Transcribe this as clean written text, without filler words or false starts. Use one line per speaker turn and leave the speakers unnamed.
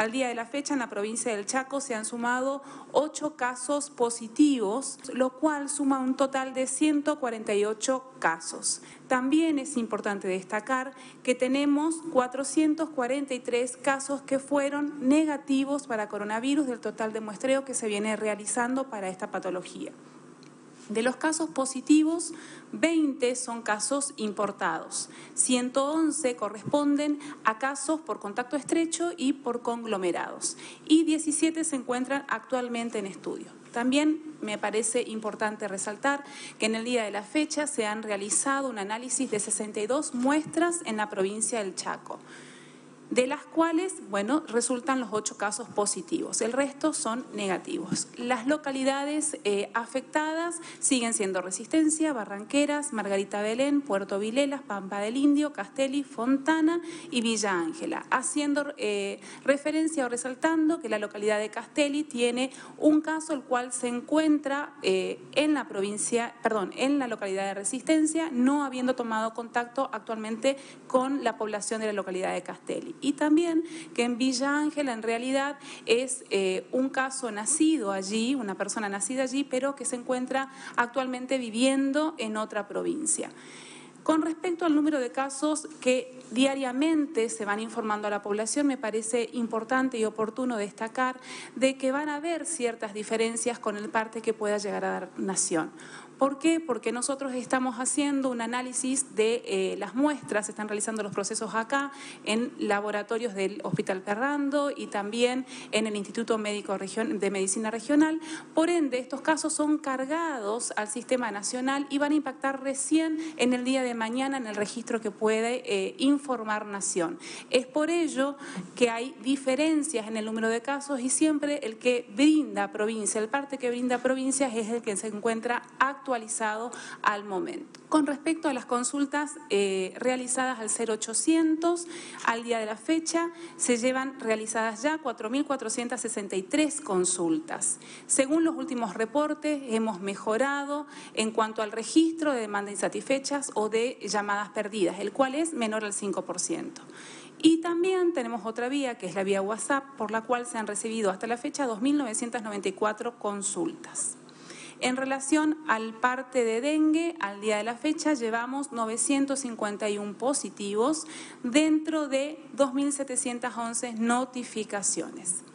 Al día de la fecha, en la provincia del Chaco se han sumado 8 casos positivos, lo cual suma un total de 148 casos. También es importante destacar que tenemos 443 casos que fueron negativos para coronavirus del total de muestreo que se viene realizando para esta patología. De los casos positivos, 20 son casos importados, 111 corresponden a casos por contacto estrecho y por conglomerados, y 17 se encuentran actualmente en estudio. También me parece importante resaltar que en el día de la fecha se han realizado un análisis de 62 muestras en la provincia del Chaco, de las cuales, resultan los 8 casos positivos. El resto son negativos. Las localidades afectadas siguen siendo Resistencia, Barranqueras, Margarita Belén, Puerto Vilelas, Pampa del Indio, Castelli, Fontana y Villa Ángela, haciendo referencia o resaltando que la localidad de Castelli tiene un caso el cual se encuentra en la localidad de Resistencia, no habiendo tomado contacto actualmente con la población de la localidad de Castelli. Y también que en Villa Ángela en realidad es un caso nacido allí, una persona nacida allí, pero que se encuentra actualmente viviendo en otra provincia. Con respecto al número de casos que diariamente se van informando a la población, me parece importante y oportuno destacar de que van a haber ciertas diferencias con el parte que pueda llegar a dar Nación. ¿Por qué? Porque nosotros estamos haciendo un análisis de las muestras, se están realizando los procesos acá en laboratorios del Hospital Ferrando y también en el Instituto Médico de Medicina Regional. Por ende, estos casos son cargados al Sistema Nacional y van a impactar recién en el día de mañana en el registro que puede informar Nación. Es por ello que hay diferencias en el número de casos y siempre el que brinda provincia, el parte que brinda provincias es el que se encuentra actualizado al momento. Con respecto a las consultas realizadas al 0800, al día de la fecha se llevan realizadas ya 4.463 consultas. Según los últimos reportes, hemos mejorado en cuanto al registro de demandas insatisfechas o de llamadas perdidas, el cual es menor al 5%. Y también tenemos otra vía, que es la vía WhatsApp, por la cual se han recibido hasta la fecha 2.994 consultas. En relación al parte de dengue, al día de la fecha llevamos 951 positivos dentro de 2.711 notificaciones.